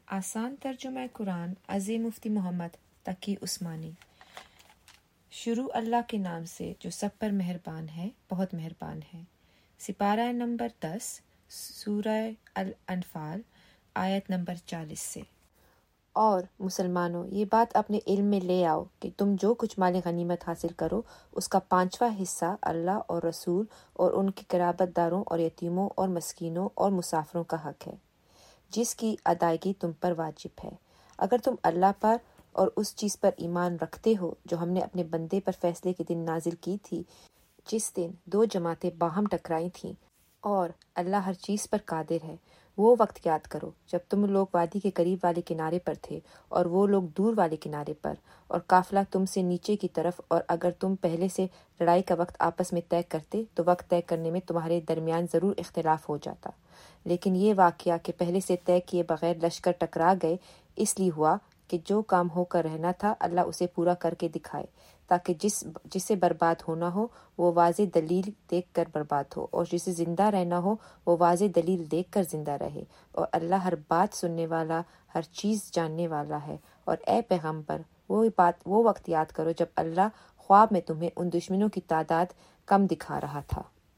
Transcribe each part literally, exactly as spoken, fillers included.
آسان ترجمہ قرآن عظیم مفتی محمد تقی عثمانی۔ شروع اللہ کے نام سے جو سب پر مہربان ہے، بہت مہربان ہے۔ سپارہ نمبر دس، سورہ الانفال، آیت نمبر چالیس سے۔ اور مسلمانوں، یہ بات اپنے علم میں لے آؤ کہ تم جو کچھ مال غنیمت حاصل کرو، اس کا پانچواں حصہ اللہ اور رسول اور ان کے قرابت داروں اور یتیموں اور مسکینوں اور مسافروں کا حق ہے، جس کی ادائیگی تم پر واجب ہے، اگر تم اللہ پر اور اس چیز پر ایمان رکھتے ہو جو ہم نے اپنے بندے پر فیصلے کے دن نازل کی تھی، جس دن دو جماعتیں باہم ٹکرائی تھیں، اور اللہ ہر چیز پر قادر ہے۔ وہ وقت یاد کرو جب تم لوگ وادی کے قریب والے کنارے پر تھے اور وہ لوگ دور والے کنارے پر، اور قافلہ تم سے نیچے کی طرف، اور اگر تم پہلے سے لڑائی کا وقت آپس میں طے کرتے تو وقت طے کرنے میں تمہارے درمیان ضرور اختلاف ہو جاتا، لیکن یہ واقعہ کہ پہلے سے طے کیے بغیر لشکر ٹکرا گئے اس لیے ہوا کہ جو کام ہو کر رہنا تھا اللہ اسے پورا کر کے دکھائے، تاکہ جس جسے برباد ہونا ہو وہ واضح دلیل دیکھ کر برباد ہو، اور جسے زندہ رہنا ہو وہ واضح دلیل دیکھ کر زندہ رہے، اور اللہ ہر بات سننے والا، ہر چیز جاننے والا ہے۔ اور اے پیغمبر، وہ بات وہ وقت یاد کرو جب اللہ خواب میں تمہیں ان دشمنوں کی تعداد کم دکھا رہا تھا،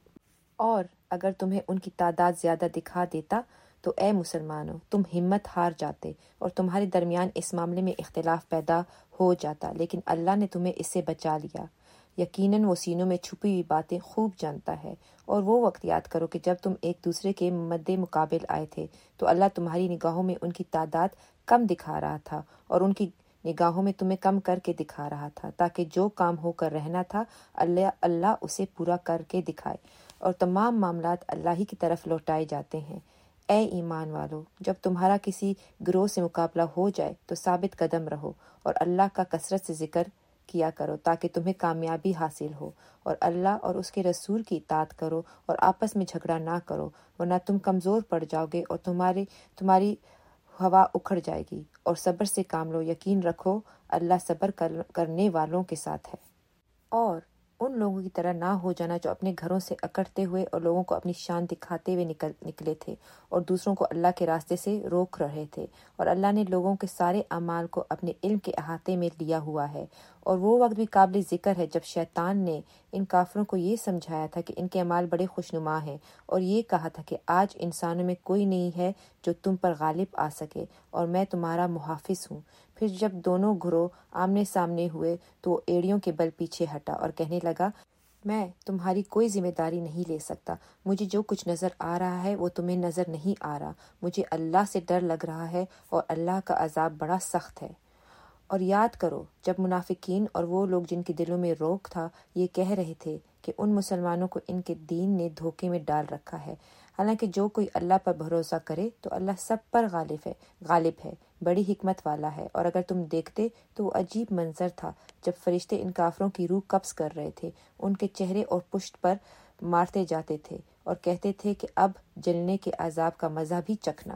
اور اگر تمہیں ان کی تعداد زیادہ دکھا دیتا تو اے مسلمانوں تم ہمت ہار جاتے اور تمہارے درمیان اس معاملے میں اختلاف پیدا ہو جاتا، لیکن اللہ نے تمہیں اس سے بچا لیا، یقیناً وہ سینوں میں چھپی ہوئی باتیں خوب جانتا ہے۔ اور وہ وقت یاد کرو کہ جب تم ایک دوسرے کے مد مقابل آئے تھے تو اللہ تمہاری نگاہوں میں ان کی تعداد کم دکھا رہا تھا اور ان کی نگاہوں میں تمہیں کم کر کے دکھا رہا تھا، تاکہ جو کام ہو کر رہنا تھا اللہ اللہ اسے پورا کر کے دکھائے، اور تمام معاملات اللہ ہی کی طرف لوٹائے جاتے ہیں۔ اے ایمان والو، جب تمہارا کسی گروہ سے مقابلہ ہو جائے تو ثابت قدم رہو اور اللہ کا کثرت سے ذکر کیا کرو تاکہ تمہیں کامیابی حاصل ہو، اور اللہ اور اس کے رسول کی اطاعت کرو اور آپس میں جھگڑا نہ کرو، ورنہ تم کمزور پڑ جاؤ گے اور تمہاری تمہاری ہوا اکھڑ جائے گی، اور صبر سے کام لو، یقین رکھو اللہ صبر کرنے والوں کے ساتھ ہے۔ اور ان لوگوں کی طرح نہ ہو جانا جو اپنے گھروں سے اکڑتے ہوئے اور لوگوں کو اپنی شان دکھاتے ہوئے نکل نکلے تھے اور دوسروں کو اللہ کے راستے سے روک رہے تھے، اور اللہ نے لوگوں کے سارے اعمال کو اپنے علم کے احاطے میں لیا ہوا ہے۔ اور وہ وقت بھی قابل ذکر ہے جب شیطان نے ان کافروں کو یہ سمجھایا تھا کہ ان کے اعمال بڑے خوشنما ہیں، اور یہ کہا تھا کہ آج انسانوں میں کوئی نہیں ہے جو تم پر غالب آ سکے، اور میں تمہارا محافظ ہوں۔ پھر جب دونوں گروہ آمنے سامنے ہوئے تو وہ ایڑیوں کے بل پیچھے ہٹا اور کہنے لگا، میں تمہاری کوئی ذمہ داری نہیں لے سکتا، مجھے جو کچھ نظر آ رہا ہے وہ تمہیں نظر نہیں آ رہا، مجھے اللہ سے ڈر لگ رہا ہے اور اللہ کا عذاب بڑا سخت ہے۔ اور یاد کرو جب منافقین اور وہ لوگ جن کے دلوں میں روک تھا یہ کہہ رہے تھے کہ ان مسلمانوں کو ان کے دین نے دھوکے میں ڈال رکھا ہے، حالانکہ جو کوئی اللہ پر بھروسہ کرے تو اللہ سب پر غالب ہے غالب ہے بڑی حکمت والا ہے۔ اور اگر تم دیکھتے تو وہ عجیب منظر تھا جب فرشتے ان کافروں کی روح قبض کر رہے تھے، ان کے چہرے اور پشت پر مارتے جاتے تھے اور کہتے تھے کہ اب جلنے کے عذاب کا مزہ بھی چکھنا۔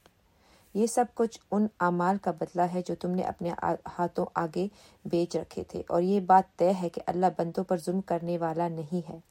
یہ سب کچھ ان اعمال کا بدلہ ہے جو تم نے اپنے ہاتھوں آگے بیچ رکھے تھے، اور یہ بات طے ہے کہ اللہ بندوں پر ظلم کرنے والا نہیں ہے۔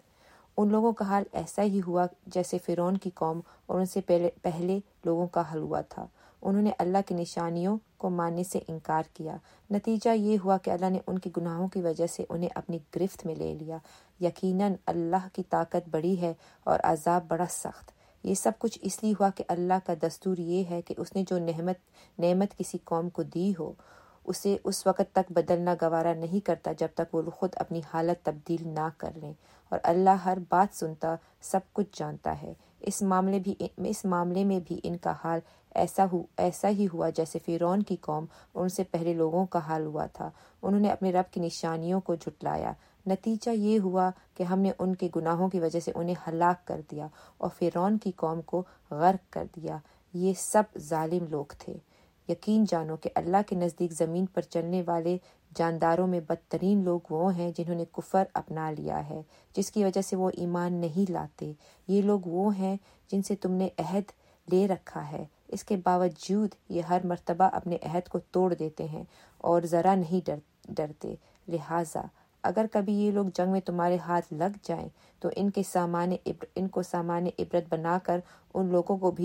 ان لوگوں کا حال ایسا ہی ہوا جیسے فرعون کی قوم اور ان سے پہلے پہلے لوگوں کا حل ہوا تھا، انہوں نے اللہ کی نشانیوں کو ماننے سے انکار کیا، نتیجہ یہ ہوا کہ اللہ نے ان کے گناہوں کی وجہ سے انہیں اپنی گرفت میں لے لیا، یقیناً اللہ کی طاقت بڑی ہے اور عذاب بڑا سخت۔ یہ سب کچھ اس لیے ہوا کہ اللہ کا دستور یہ ہے کہ اس نے جو نعمت نعمت کسی قوم کو دی ہو اسے اس وقت تک بدلنا گوارا نہیں کرتا جب تک وہ خود اپنی حالت تبدیل نہ کر لیں، اور اللہ ہر بات سنتا، سب کچھ جانتا ہے۔ اس معاملے بھی اس معاملے میں بھی ان کا حال ایسا ہو ایسا ہی ہوا جیسے فرعون کی قوم اور ان سے پہلے لوگوں کا حال ہوا تھا، انہوں نے اپنے رب کی نشانیوں کو جھٹلایا، نتیجہ یہ ہوا کہ ہم نے ان کے گناہوں کی وجہ سے انہیں ہلاک کر دیا اور فرعون کی قوم کو غرق کر دیا۔ یہ سب ظالم لوگ تھے۔ یقین جانو کہ اللہ کے نزدیک زمین پر چلنے والے جانداروں میں بدترین لوگ وہ ہیں جنہوں نے کفر اپنا لیا ہے، جس کی وجہ سے وہ ایمان نہیں لاتے۔ یہ لوگ وہ ہیں جن سے تم نے عہد لے رکھا ہے، اس کے باوجود یہ ہر مرتبہ اپنے عہد کو توڑ دیتے ہیں اور ذرا نہیں ڈر ڈرتے۔ لہٰذا اگر کبھی یہ لوگ جنگ میں تمہارے ہاتھ لگ جائیں تو ان کے سامان ان کو سامان عبرت بنا کر ان لوگوں کو بھی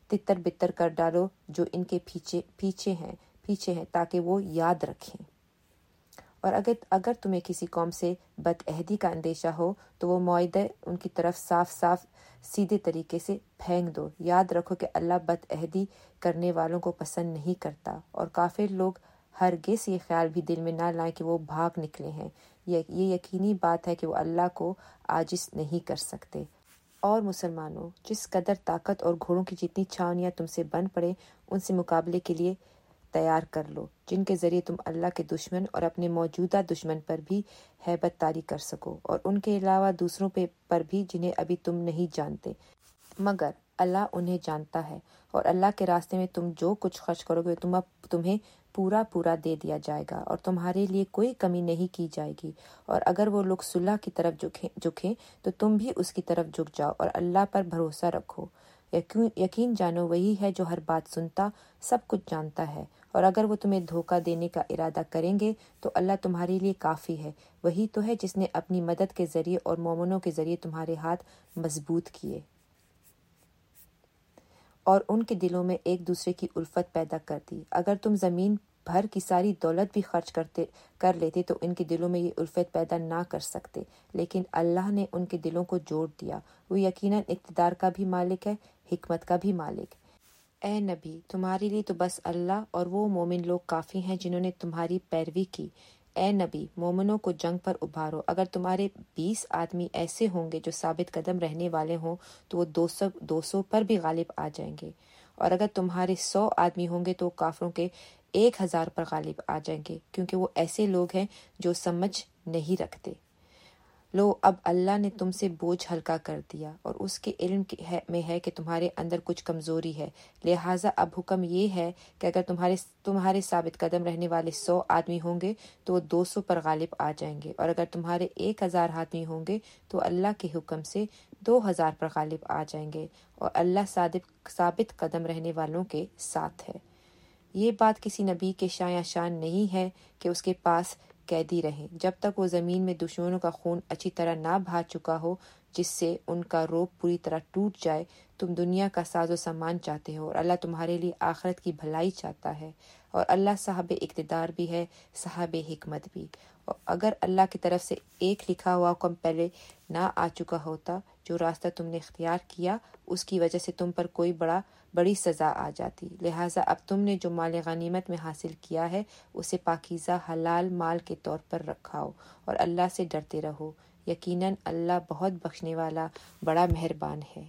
تتر بتر کر ڈالو جو ان کے پیچھے پیچھے ہیں پیچھے ہیں تاکہ وہ یاد رکھیں۔ اور اگر اگر تمہیں کسی قوم سے بد عہدی کا اندیشہ ہو تو وہ معاہدہ ان کی طرف صاف صاف سیدھے طریقے سے پھینک دو۔ یاد رکھو کہ اللہ بد عہدی کرنے والوں کو پسند نہیں کرتا، اور کافر لوگ ہرگز یہ خیال بھی دل میں نہ لائیں کہ وہ بھاگ نکلے ہیں۔ یہ یقینی بات ہے کہ وہ اللہ کو عاجز نہیں کر سکتے۔ اور مسلمانوں، جس قدر طاقت اور گھوڑوں کی جتنی چھاونیاں تم سے بن پڑے ان سے مقابلے کے لیے تیار کر لو، جن کے ذریعے تم اللہ کے دشمن اور اپنے موجودہ دشمن پر بھی ہیبت طاری کر سکو، اور ان کے علاوہ دوسروں پہ پر بھی جنہیں ابھی تم نہیں جانتے، مگر اللہ انہیں جانتا ہے۔ اور اللہ کے راستے میں تم جو کچھ خرچ کرو گے تم تمہیں پورا پورا دے دیا جائے گا، اور تمہارے لیے کوئی کمی نہیں کی جائے گی۔ اور اگر وہ لوگ صلح کی طرف جھکیں جھکیں تو تم بھی اس کی طرف جھک جاؤ، اور اللہ پر بھروسہ رکھو۔ یقین جانو وہی ہے جو ہر بات سنتا، سب کچھ جانتا ہے۔ اور اگر وہ تمہیں دھوکہ دینے کا ارادہ کریں گے تو اللہ تمہارے لیے کافی ہے۔ وہی تو ہے جس نے اپنی مدد کے ذریعے اور مومنوں کے ذریعے تمہارے ہاتھ مضبوط کیے، اور ان کے دلوں میں ایک دوسرے کی الفت پیدا کر دی۔ اگر تم زمین بھر کی ساری دولت بھی خرچ کرتے کر لیتے تو ان کے دلوں میں یہ الفت پیدا نہ کر سکتے، لیکن اللہ نے ان کے دلوں کو جوڑ دیا۔ وہ یقیناً اقتدار کا بھی مالک ہے، حکمت کا بھی مالک۔ اے نبی، تمہارے لیے تو بس اللہ اور وہ مومن لوگ کافی ہیں جنہوں نے تمہاری پیروی کی۔ اے نبی، مومنوں کو جنگ پر ابھارو۔ اگر تمہارے بیس آدمی ایسے ہوں گے جو ثابت قدم رہنے والے ہوں تو وہ دو سو دو سو پر بھی غالب آ جائیں گے، اور اگر تمہارے سو آدمی ہوں گے تو کافروں کے ایک ہزار پر غالب آ جائیں گے، کیونکہ وہ ایسے لوگ ہیں جو سمجھ نہیں رکھتے۔ لو، اب اللہ نے تم سے بوجھ ہلکا کر دیا، اور اس کے علم میں ہے کہ تمہارے اندر کچھ کمزوری ہے، لہٰذا اب حکم یہ ہے کہ اگر تمہارے تمہارے ثابت قدم رہنے والے سو آدمی ہوں گے تو وہ دو سو پر غالب آ جائیں گے، اور اگر تمہارے ایک ہزار آدمی ہوں گے تو اللہ کے حکم سے دو ہزار پر غالب آ جائیں گے، اور اللہ ثابت قدم رہنے والوں کے ساتھ ہے۔ یہ بات کسی نبی کے شان یا شان نہیں ہے کہ اس کے پاس قیدی رہیں جب تک وہ زمین میں دشمنوں کا خون اچھی طرح نہ بہا چکا ہو، جس سے ان کا روب پوری طرح ٹوٹ جائے۔ تم دنیا کا ساز و سامان چاہتے ہو، اور اللہ تمہارے لیے آخرت کی بھلائی چاہتا ہے، اور اللہ صاحب اقتدار بھی ہے، صاحب حکمت بھی۔ اور اگر اللہ کی طرف سے ایک لکھا ہوا حکم پہلے نہ آ چکا ہوتا، جو راستہ تم نے اختیار کیا اس کی وجہ سے تم پر کوئی بڑا بڑی سزا آ جاتی، لہٰذا اب تم نے جو مال غنیمت میں حاصل کیا ہے اسے پاکیزہ حلال مال کے طور پر رکھاؤ، اور اللہ سے ڈرتے رہو، یقیناً اللہ بہت بخشنے والا بڑا مہربان ہے۔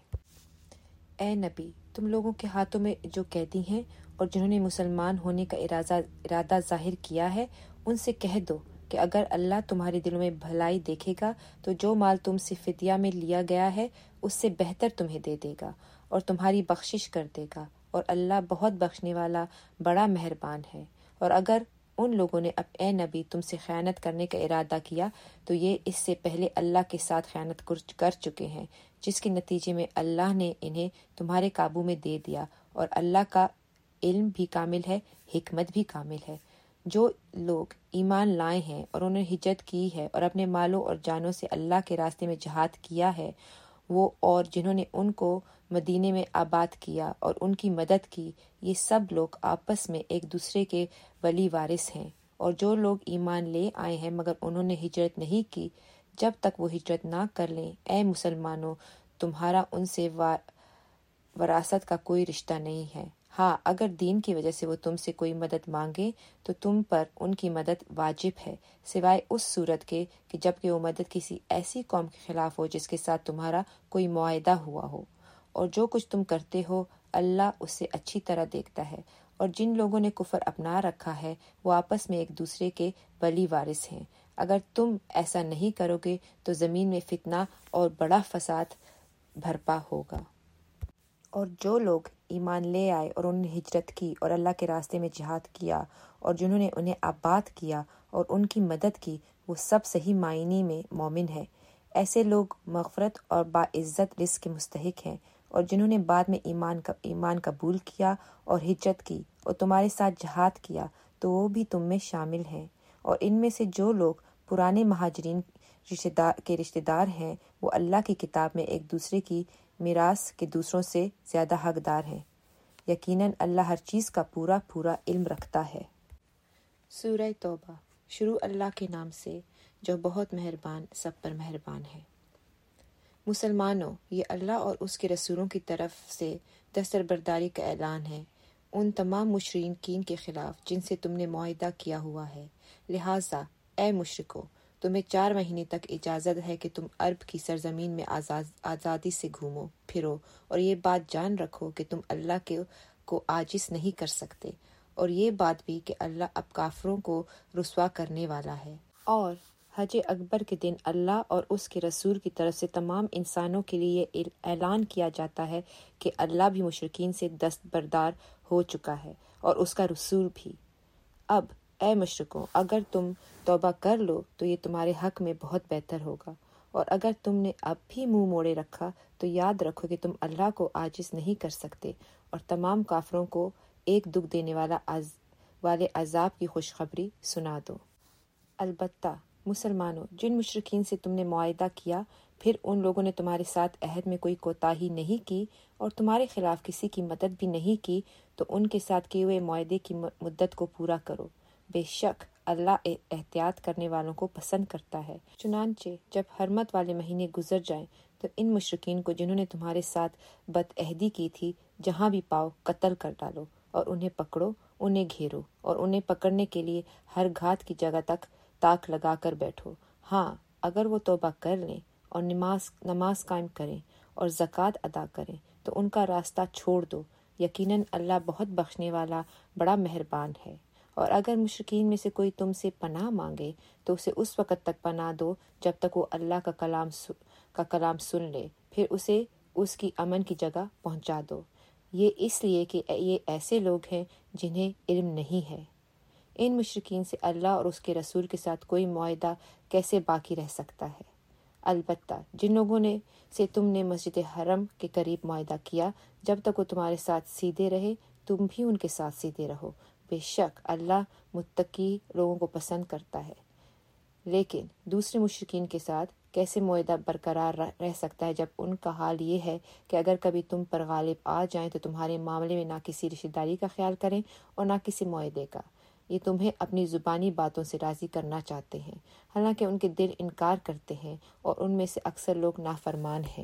اے نبی، تم لوگوں کے ہاتھوں میں جو قیدی ہیں اور جنہوں نے مسلمان ہونے کا ارادہ ارادہ ظاہر کیا ہے ان سے کہہ دو کہ اگر اللہ تمہارے دلوں میں بھلائی دیکھے گا تو جو مال تم سے فدیہ میں لیا گیا ہے اس سے بہتر تمہیں دے دے گا اور تمہاری بخشش کر دے گا، اور اللہ بہت بخشنے والا بڑا مہربان ہے۔ اور اگر ان لوگوں نے اب اے نبی تم سے خیانت کرنے کا ارادہ کیا تو یہ اس سے پہلے اللہ کے ساتھ خیانت کر چکے ہیں، جس کے نتیجے میں اللہ نے انہیں تمہارے قابو میں دے دیا، اور اللہ کا علم بھی کامل ہے، حکمت بھی کامل ہے۔ جو لوگ ایمان لائے ہیں اور انہوں نے ہجرت کی ہے اور اپنے مالوں اور جانوں سے اللہ کے راستے میں جہاد کیا ہے، وہ اور جنہوں نے ان کو مدینے میں آباد کیا اور ان کی مدد کی، یہ سب لوگ آپس میں ایک دوسرے کے ولی وارث ہیں۔ اور جو لوگ ایمان لے آئے ہیں مگر انہوں نے ہجرت نہیں کی، جب تک وہ ہجرت نہ کر لیں، اے مسلمانوں، تمہارا ان سے وراثت کا کوئی رشتہ نہیں ہے۔ ہاں، اگر دین کی وجہ سے وہ تم سے کوئی مدد مانگے تو تم پر ان کی مدد واجب ہے، سوائے اس صورت کے کہ جب کہ وہ مدد کسی ایسی قوم کے خلاف ہو جس کے ساتھ تمہارا کوئی معاہدہ ہوا ہو، اور جو کچھ تم کرتے ہو اللہ اس سے اچھی طرح دیکھتا ہے۔ اور جن لوگوں نے کفر اپنا رکھا ہے وہ آپس میں ایک دوسرے کے ولی وارث ہیں۔ اگر تم ایسا نہیں کرو گے تو زمین میں فتنہ اور بڑا فساد برپا ہوگا۔ اور جو لوگ ایمان لے آئے اور انہوں نے ہجرت کی اور اللہ کے راستے میں جہاد کیا اور جنہوں نے انہیں آباد کیا اور ان کی مدد کی، وہ سب صحیح معنی میں مومن ہیں۔ ایسے لوگ مغفرت اور باعزت رزق کے مستحق ہیں۔ اور جنہوں نے بعد میں ایمان کا ایمان قبول کیا اور ہجرت کی اور تمہارے ساتھ جہاد کیا تو وہ بھی تم میں شامل ہیں۔ اور ان میں سے جو لوگ پرانے مہاجرین رشتہ دار کے رشتہ دار ہیں وہ اللہ کی کتاب میں ایک دوسرے کی میراث کے دوسروں سے زیادہ حقدار ہیں۔ یقیناً اللہ ہر چیز کا پورا پورا علم رکھتا ہے۔ سورہ توبہ۔ شروع اللہ کے نام سے جو بہت مہربان سب پر مہربان ہے۔ مسلمانوں، یہ اللہ اور اس کے رسولوں کی طرف سے دستبرداری کا اعلان ہے ان تمام مشرکین کے خلاف جن سے تم نے معاہدہ کیا ہوا ہے۔ لہٰذا اے مشرکو، تمہیں چار مہینے تک اجازت ہے کہ تم عرب کی سرزمین میں آزاد آزادی سے گھومو پھرو، اور یہ بات جان رکھو کہ تم اللہ کے کو عاجز نہیں کر سکتے، اور یہ بات بھی کہ اللہ اب کافروں کو رسوا کرنے والا ہے۔ اور حج اکبر کے دن اللہ اور اس کے رسول کی طرف سے تمام انسانوں کے لیے یہ اعلان کیا جاتا ہے کہ اللہ بھی مشرکین سے دستبردار ہو چکا ہے اور اس کا رسول بھی۔ اب اے مشرکو، اگر تم توبہ کر لو تو یہ تمہارے حق میں بہت بہتر ہوگا، اور اگر تم نے اب بھی منہ موڑے رکھا تو یاد رکھو کہ تم اللہ کو عاجز نہیں کر سکتے، اور تمام کافروں کو ایک دکھ دینے والا عز... والے عذاب کی خوشخبری سنا دو۔ البتہ مسلمانوں، جن مشرکین سے تم نے معاہدہ کیا پھر ان لوگوں نے تمہارے ساتھ عہد میں کوئی کوتاہی نہیں کی اور تمہارے خلاف کسی کی مدد بھی نہیں کی، تو ان کے ساتھ کیے ہوئے معاہدے کی مدت کو پورا کرو۔ بے شک اللہ احتیاط کرنے والوں کو پسند کرتا ہے۔ چنانچہ جب حرمت والے مہینے گزر جائیں تو ان مشرکین کو جنہوں نے تمہارے ساتھ بد عہدی کی تھی جہاں بھی پاؤ قتل کر ڈالو، اور انہیں پکڑو، انہیں گھیرو، اور انہیں پکڑنے کے لیے ہر گھات کی جگہ تک تاک لگا کر بیٹھو۔ ہاں، اگر وہ توبہ کر لیں اور نماز نماز قائم کریں اور زکوٰۃ ادا کریں تو ان کا راستہ چھوڑ دو، یقیناً اللہ بہت بخشنے والا بڑا مہربان ہے۔ اور اگر مشرکین میں سے کوئی تم سے پناہ مانگے تو اسے اس وقت تک پناہ دو جب تک وہ اللہ کا کلام کا کلام سن لے، پھر اسے اس کی امن کی جگہ پہنچا دو۔ یہ اس لیے کہ یہ ایسے لوگ ہیں جنہیں علم نہیں ہے۔ ان مشرکین سے اللہ اور اس کے رسول کے ساتھ کوئی معاہدہ کیسے باقی رہ سکتا ہے؟ البتہ جن لوگوں نے سے تم نے مسجد حرم کے قریب معاہدہ کیا، جب تک وہ تمہارے ساتھ سیدھے رہے تم بھی ان کے ساتھ سیدھے رہو۔ بے شک اللہ متقی لوگوں کو پسند کرتا ہے۔ لیکن دوسرے مشرکین کے ساتھ کیسے معاہدہ برقرار رہ سکتا ہے جب ان کا حال یہ ہے کہ اگر کبھی تم پر غالب آ جائیں تو تمہارے معاملے میں نہ کسی رشتہ داری کا خیال کریں اور نہ کسی معاہدے کا۔ یہ تمہیں اپنی زبانی باتوں سے راضی کرنا چاہتے ہیں، حالانکہ ان کے دل انکار کرتے ہیں اور ان میں سے اکثر لوگ نافرمان ہیں۔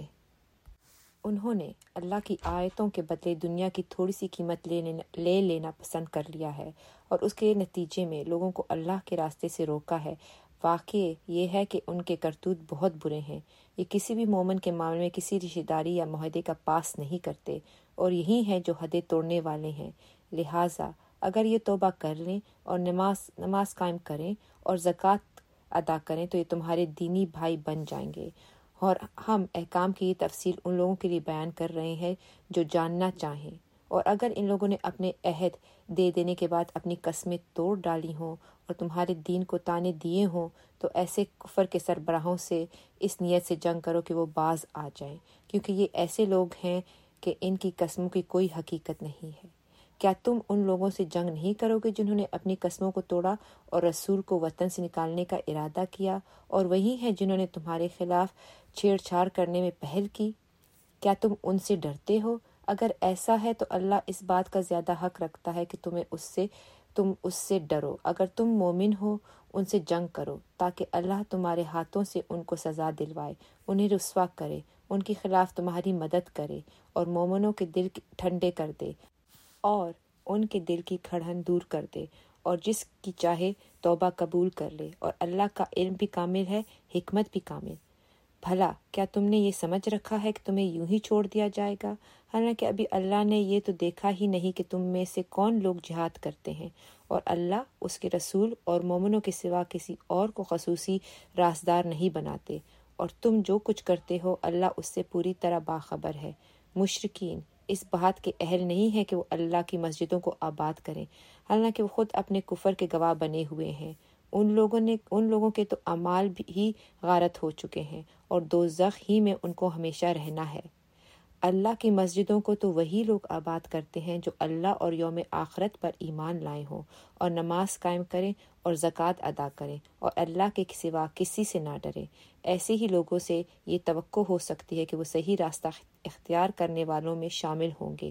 انہوں نے اللہ کی آیتوں کے بدلے دنیا کی تھوڑی سی قیمت لے لے لینا پسند کر لیا ہے، اور اس کے نتیجے میں لوگوں کو اللہ کے راستے سے روکا ہے۔ واقع یہ ہے کہ ان کے کرتوت بہت برے ہیں۔ یہ کسی بھی مومن کے معاملے میں کسی رشتہ داری یا معاہدے کا پاس نہیں کرتے، اور یہی ہیں جو حدیں توڑنے والے ہیں۔ لہٰذا اگر یہ توبہ کر لیں اور نماز نماز قائم کریں اور زکوٰۃ ادا کریں تو یہ تمہارے دینی بھائی بن جائیں گے، اور ہم احکام کی یہ تفصیل ان لوگوں کے لیے بیان کر رہے ہیں جو جاننا چاہیں۔ اور اگر ان لوگوں نے اپنے عہد دے دینے کے بعد اپنی قسمیں توڑ ڈالی ہوں اور تمہارے دین کو تانے دیے ہوں تو ایسے کفر کے سربراہوں سے اس نیت سے جنگ کرو کہ وہ باز آ جائیں، کیونکہ یہ ایسے لوگ ہیں کہ ان کی قسموں کی کوئی حقیقت نہیں ہے۔ کیا تم ان لوگوں سے جنگ نہیں کرو گے جنہوں نے اپنی قسموں کو توڑا اور رسول کو وطن سے نکالنے کا ارادہ کیا، اور وہی ہیں جنہوں نے تمہارے خلاف چھیڑ چھاڑ کرنے میں پہل کی؟ کیا تم ان سے ڈرتے ہو؟ اگر ایسا ہے تو اللہ اس بات کا زیادہ حق رکھتا ہے کہ تمہیں اس سے تم اس سے ڈرو۔ اگر تم مومن ہو ان سے جنگ کرو تاکہ اللہ تمہارے ہاتھوں سے ان کو سزا دلوائے، انہیں رسوا کرے، ان کے خلاف تمہاری مدد کرے اور مومنوں کے دل ٹھنڈے کر دے اور ان کے دل کی کھڑن دور کر دے، اور جس کی چاہے توبہ قبول کر لے، اور اللہ کا علم بھی کامل ہے، حکمت بھی کامل۔ بھلا کیا تم نے یہ سمجھ رکھا ہے کہ تمہیں یوں ہی چھوڑ دیا جائے گا؟ حالانکہ ابھی اللہ نے یہ تو دیکھا ہی نہیں کہ تم میں سے کون لوگ جہاد کرتے ہیں، اور اللہ اس کے رسول اور مومنوں کے سوا کسی اور کو خصوصی رازدار نہیں بناتے، اور تم جو کچھ کرتے ہو اللہ اس سے پوری طرح باخبر ہے۔ مشرکین اس بات کے اہل نہیں ہے کہ وہ اللہ کی مسجدوں کو آباد کریں، حالانکہ وہ خود اپنے کفر کے گواہ بنے ہوئے ہیں۔ ان لوگوں نے ان لوگوں کے تو اعمال ہی غارت ہو چکے ہیں، اور دوزخ ہی میں ان کو ہمیشہ رہنا ہے۔ اللہ کی مسجدوں کو تو وہی لوگ آباد کرتے ہیں جو اللہ اور یوم آخرت پر ایمان لائے ہوں اور نماز قائم کریں اور زکوٰۃ ادا کریں اور اللہ کے سوا کسی سے نہ ڈریں۔ ایسے ہی لوگوں سے یہ توقع ہو سکتی ہے کہ وہ صحیح راستہ اختیار کرنے والوں میں شامل ہوں گے۔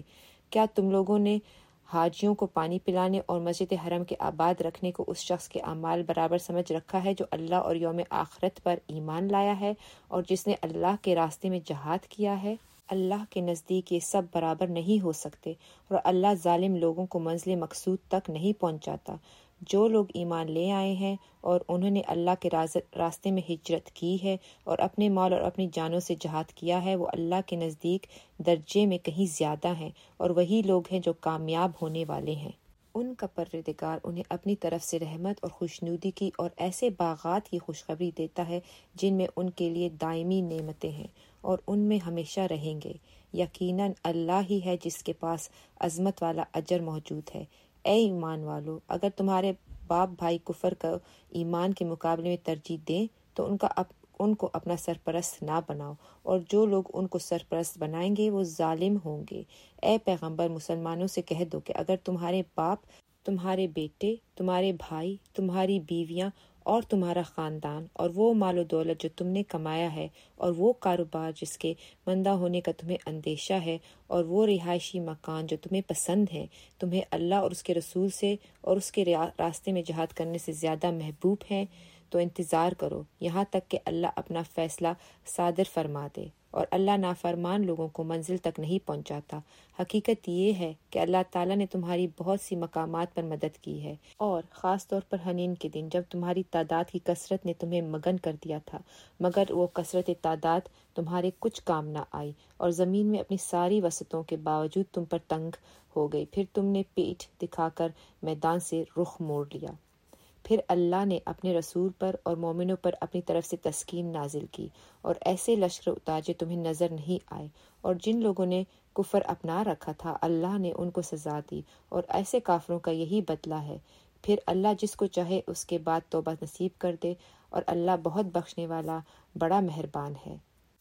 کیا تم لوگوں نے حاجیوں کو پانی پلانے اور مسجد حرم کے آباد رکھنے کو اس شخص کے اعمال برابر سمجھ رکھا ہے جو اللہ اور یوم آخرت پر ایمان لایا ہے اور جس نے اللہ کے راستے میں جہاد کیا ہے؟ اللہ کے نزدیک یہ سب برابر نہیں ہو سکتے، اور اللہ ظالم لوگوں کو منزل مقصود تک نہیں پہنچاتا۔ جو لوگ ایمان لے آئے ہیں اور انہوں نے اللہ کے راستے میں ہجرت کی ہے اور اپنے مال اور اپنی جانوں سے جہاد کیا ہے، وہ اللہ کے نزدیک درجے میں کہیں زیادہ ہیں، اور وہی لوگ ہیں جو کامیاب ہونے والے ہیں۔ ان کا پروردگار انہیں اپنی طرف سے رحمت اور خوشنودی کی اور ایسے باغات کی خوشخبری دیتا ہے جن میں ان کے لیے دائمی نعمتیں ہیں اور ان میں ہمیشہ رہیں گے۔ یقیناً اللہ ہی ہے جس کے پاس عظمت والا اجر موجود ہے۔ اے ایمان والو، اگر تمہارے باپ بھائی کفر کو ایمان کے مقابلے میں ترجیح دیں تو ان کا اپ ان کو اپنا سرپرست نہ بناؤ، اور جو لوگ ان کو سرپرست بنائیں گے وہ ظالم ہوں گے۔ اے پیغمبر، مسلمانوں سے کہہ دو کہ اگر تمہارے باپ، تمہارے بیٹے، تمہارے بھائی، تمہاری بیویاں اور تمہارا خاندان اور وہ مال و دولت جو تم نے کمایا ہے اور وہ کاروبار جس کے مندہ ہونے کا تمہیں اندیشہ ہے اور وہ رہائشی مکان جو تمہیں پسند ہیں تمہیں اللہ اور اس کے رسول سے اور اس کے راستے میں جہاد کرنے سے زیادہ محبوب ہیں، تو انتظار کرو یہاں تک کہ اللہ اپنا فیصلہ صادر فرما دے، اور اللہ نافرمان لوگوں کو منزل تک نہیں پہنچاتا۔ حقیقت یہ ہے کہ اللہ تعالیٰ نے تمہاری بہت سی مقامات پر مدد کی ہے، اور خاص طور پر حنین کے دن جب تمہاری تعداد کی کثرت نے تمہیں مگن کر دیا تھا، مگر وہ کثرت تعداد تمہارے کچھ کام نہ آئی، اور زمین میں اپنی ساری وسعتوں کے باوجود تم پر تنگ ہو گئی، پھر تم نے پیٹھ دکھا کر میدان سے رخ موڑ لیا۔ پھر اللہ نے اپنے رسول پر اور مومنوں پر اپنی طرف سے تسکین نازل کی، اور ایسے لشکر اتارے تمہیں نظر نہیں آئے، اور جن لوگوں نے کفر اپنا رکھا تھا اللہ نے ان کو سزا دی، اور ایسے کافروں کا یہی بدلہ ہے۔ پھر اللہ جس کو چاہے اس کے بعد توبہ نصیب کر دے، اور اللہ بہت بخشنے والا بڑا مہربان ہے۔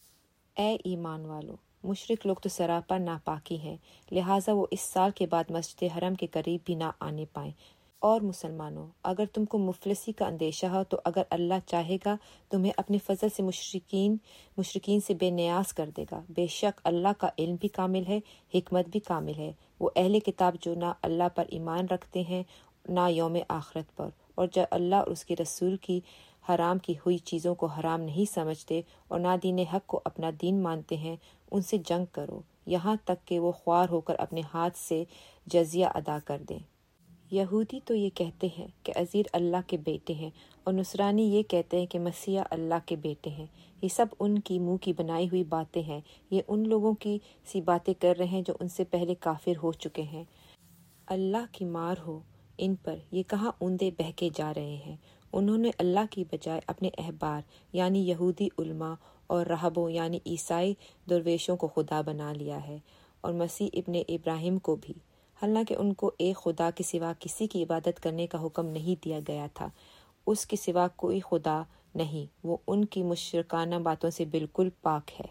اے ایمان والو، مشرک لوگ تو سراپا ناپاکی ہیں، لہٰذا وہ اس سال کے بعد مسجد حرم کے قریب بھی نہ آنے پائیں۔ اور مسلمانوں، اگر تم کو مفلسی کا اندیشہ ہو تو اگر اللہ چاہے گا تمہیں اپنے فضل سے مشرکین مشرکین سے بے نیاز کر دے گا۔ بے شک اللہ کا علم بھی کامل ہے، حکمت بھی کامل ہے۔ وہ اہل کتاب جو نہ اللہ پر ایمان رکھتے ہیں نہ یوم آخرت پر، اور جو اللہ اور اس کے رسول کی حرام کی ہوئی چیزوں کو حرام نہیں سمجھتے اور نہ دین حق کو اپنا دین مانتے ہیں، ان سے جنگ کرو یہاں تک کہ وہ خوار ہو کر اپنے ہاتھ سے جزیہ ادا کر دیں۔ یہودی تو یہ کہتے ہیں کہ عزیر اللہ کے بیٹے ہیں، اور نصرانی یہ کہتے ہیں کہ مسیح اللہ کے بیٹے ہیں۔ یہ سب ان کی منہ کی بنائی ہوئی باتیں ہیں، یہ ان لوگوں کی سی باتیں کر رہے ہیں جو ان سے پہلے کافر ہو چکے ہیں۔ اللہ کی مار ہو ان پر، یہ کہاں اوندے بہکے جا رہے ہیں۔ انہوں نے اللہ کی بجائے اپنے احبار یعنی یہودی علماء اور راہبوں یعنی عیسائی درویشوں کو خدا بنا لیا ہے، اور مسیح ابن ابراہیم کو بھی، حالانکہ ان کو ایک خدا کے سوا کسی کی عبادت کرنے کا حکم نہیں دیا گیا تھا۔ اس کے سوا کوئی خدا نہیں، وہ ان کی مشرکانہ باتوں سے بالکل پاک ہے۔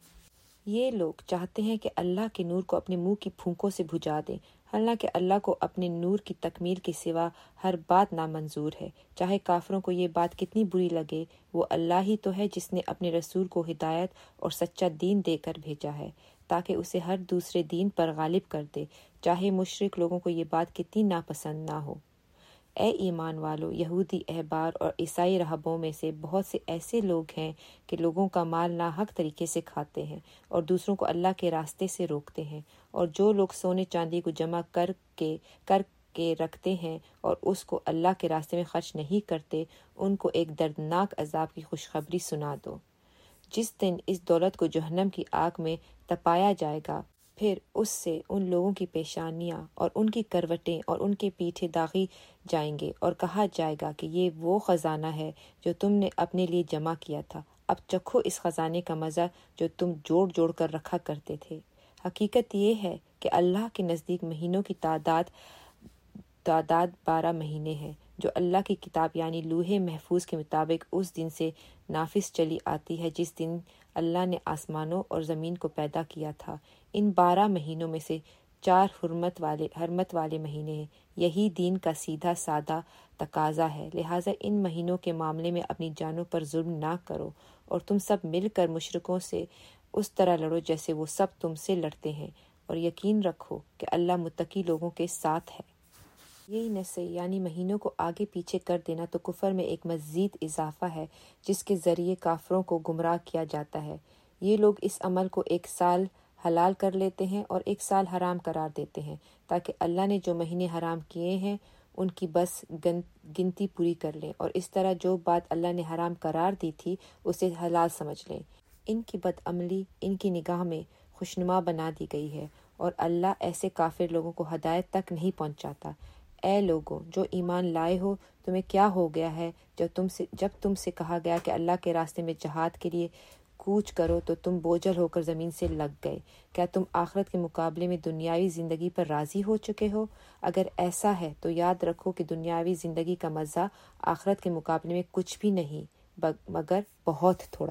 یہ لوگ چاہتے ہیں کہ اللہ کے نور کو اپنے منہ کی پھونکوں سے بجھا دیں، حالانکہ اللہ کو اپنے نور کی تکمیل کے سوا ہر بات نامنظور ہے۔ چاہے کافروں کو یہ بات کتنی بری لگے، وہ اللہ ہی تو ہے جس نے اپنے رسول کو ہدایت اور سچا دین دے کر بھیجا ہے تاکہ اسے ہر دوسرے دین پر غالب کر دے، چاہے مشرک لوگوں کو یہ بات کتنی ناپسند نہ ہو۔ اے ایمان والو، یہودی احبار اور عیسائی راہبوں میں سے بہت سے ایسے لوگ ہیں کہ لوگوں کا مال ناحق طریقے سے کھاتے ہیں اور دوسروں کو اللہ کے راستے سے روکتے ہیں، اور جو لوگ سونے چاندی کو جمع کر کے کر کے رکھتے ہیں اور اس کو اللہ کے راستے میں خرچ نہیں کرتے، ان کو ایک دردناک عذاب کی خوشخبری سنا دو۔ جس دن اس دولت کو جہنم کی آگ میں تپایا جائے گا، پھر اس سے ان لوگوں کی پیشانیاں اور ان کی کروٹیں اور ان کے پیٹھے داغی جائیں گے، اور کہا جائے گا کہ یہ وہ خزانہ ہے جو تم نے اپنے لیے جمع کیا تھا، اب چکھو اس خزانے کا مزہ جو تم جوڑ جوڑ کر رکھا کرتے تھے۔ حقیقت یہ ہے کہ اللہ کے نزدیک مہینوں کی تعداد تعداد بارہ مہینے ہیں، جو اللہ کی کتاب یعنی لوح محفوظ کے مطابق اس دن سے نافذ چلی آتی ہے جس دن اللہ نے آسمانوں اور زمین کو پیدا کیا تھا۔ ان بارہ مہینوں میں سے چار حرمت والے حرمت والے مہینے ہیں، یہی دین کا سیدھا سادہ تقاضا ہے، لہٰذا ان مہینوں کے معاملے میں اپنی جانوں پر ظلم نہ کرو، اور تم سب مل کر مشرکوں سے اس طرح لڑو جیسے وہ سب تم سے لڑتے ہیں، اور یقین رکھو کہ اللہ متقی لوگوں کے ساتھ ہے۔ یہی نسے یعنی مہینوں کو آگے پیچھے کر دینا تو کفر میں ایک مزید اضافہ ہے جس کے ذریعے کافروں کو گمراہ کیا جاتا ہے۔ یہ لوگ اس عمل کو ایک سال حلال کر لیتے ہیں اور ایک سال حرام قرار دیتے ہیں تاکہ اللہ نے جو مہینے حرام کیے ہیں ان کی بس گنتی پوری کر لیں، اور اس طرح جو بات اللہ نے حرام قرار دی تھی اسے حلال سمجھ لیں۔ ان کی بد عملی ان کی نگاہ میں خوشنما بنا دی گئی ہے اور اللہ ایسے کافر لوگوں کو ہدایت تک نہیں پہنچاتا۔ اے لوگوں جو ایمان لائے ہو، تمہیں کیا ہو گیا ہے جب تم سے جب تم سے کہا گیا کہ اللہ کے راستے میں جہاد کے لیے کوچ کرو تو تم بوجھل ہو کر زمین سے لگ گئے؟ کیا تم آخرت کے مقابلے میں دنیاوی زندگی پر راضی ہو چکے ہو؟ اگر ایسا ہے تو یاد رکھو کہ دنیاوی زندگی کا مزہ آخرت کے مقابلے میں کچھ بھی نہیں مگر بہت تھوڑا۔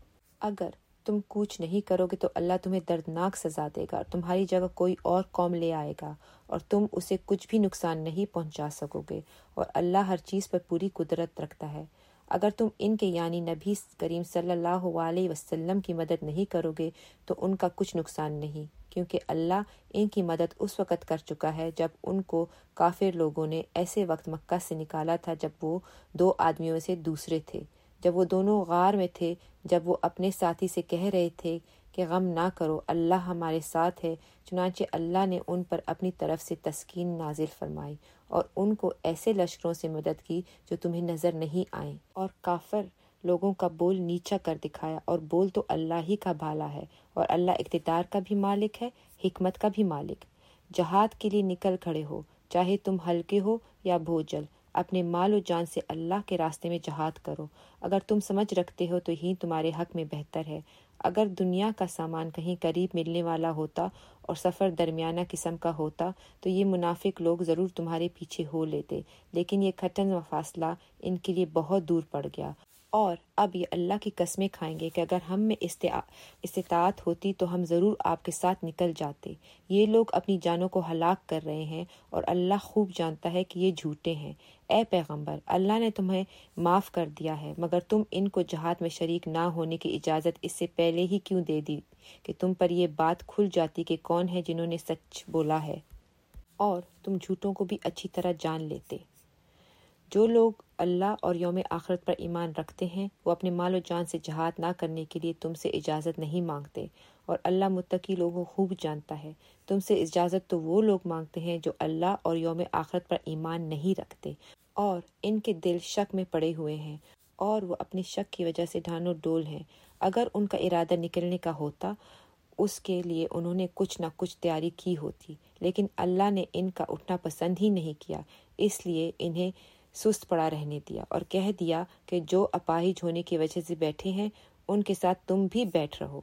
اگر تم کوچ نہیں کرو گے تو اللہ تمہیں دردناک سزا دے گا اور تمہاری جگہ کوئی اور قوم لے آئے گا اور تم اسے کچھ بھی نقصان نہیں پہنچا سکو گے، اور اللہ ہر چیز پر پوری قدرت رکھتا ہے۔ اگر تم ان کے یعنی نبی کریم صلی اللہ علیہ وسلم کی مدد نہیں کرو گے تو ان کا کچھ نقصان نہیں، کیونکہ اللہ ان کی مدد اس وقت کر چکا ہے جب ان کو کافر لوگوں نے ایسے وقت مکہ سے نکالا تھا جب وہ دو آدمیوں سے دوسرے تھے، جب وہ دونوں غار میں تھے، جب وہ اپنے ساتھی سے کہہ رہے تھے کہ غم نہ کرو، اللہ ہمارے ساتھ ہے۔ چنانچہ اللہ نے ان پر اپنی طرف سے تسکین نازل فرمائی اور ان کو ایسے لشکروں سے مدد کی جو تمہیں نظر نہیں آئیں، اور کافر لوگوں کا بول نیچا کر دکھایا، اور بول تو اللہ ہی کا بھالا ہے، اور اللہ اقتدار کا بھی مالک ہے، حکمت کا بھی مالک۔ جہاد کے لیے نکل کھڑے ہو، چاہے تم ہلکے ہو یا بوجھل، اپنے مال و جان سے اللہ کے راستے میں جہاد کرو۔ اگر تم سمجھ رکھتے ہو تو یہی تمہارے حق میں بہتر ہے۔ اگر دنیا کا سامان کہیں قریب ملنے والا ہوتا اور سفر درمیانہ قسم کا ہوتا تو یہ منافق لوگ ضرور تمہارے پیچھے ہو لیتے، لیکن یہ کھٹن و فاصلہ ان کے لیے بہت دور پڑ گیا، اور اب یہ اللہ کی قسمیں کھائیں گے کہ اگر ہم میں استطاعت ہوتی تو ہم ضرور آپ کے ساتھ نکل جاتے۔ یہ لوگ اپنی جانوں کو ہلاک کر رہے ہیں اور اللہ خوب جانتا ہے کہ یہ جھوٹے ہیں۔ اے پیغمبر، اللہ نے تمہیں معاف کر دیا ہے، مگر تم ان کو جہاد میں شریک نہ ہونے کی اجازت اس سے پہلے ہی کیوں دے دی کہ تم پر یہ بات کھل جاتی کہ کون ہے جنہوں نے سچ بولا ہے، اور تم جھوٹوں کو بھی اچھی طرح جان لیتے۔ جو لوگ اللہ اور یوم آخرت پر ایمان رکھتے ہیں وہ اپنے مال و جان سے جہاد نہ کرنے کے لیے تم سے اجازت نہیں مانگتے، اور اللہ متقی لوگوں کو خوب جانتا ہے۔ تم سے اجازت تو وہ لوگ مانگتے ہیں جو اللہ اور یوم آخرت پر ایمان نہیں رکھتے اور ان کے دل شک میں پڑے ہوئے ہیں، اور وہ اپنی شک کی وجہ سے ڈھانو ڈول ہیں۔ اگر ان کا ارادہ نکلنے کا ہوتا اس کے لیے انہوں نے کچھ نہ کچھ تیاری کی ہوتی، لیکن اللہ نے ان کا اٹھنا پسند ہی نہیں کیا، اس لیے انہیں سست پڑا رہنے دیا اور کہہ دیا کہ جو اپاہج ہونے کی وجہ سے بیٹھے ہیں ان کے ساتھ تم بھی بیٹھ رہو۔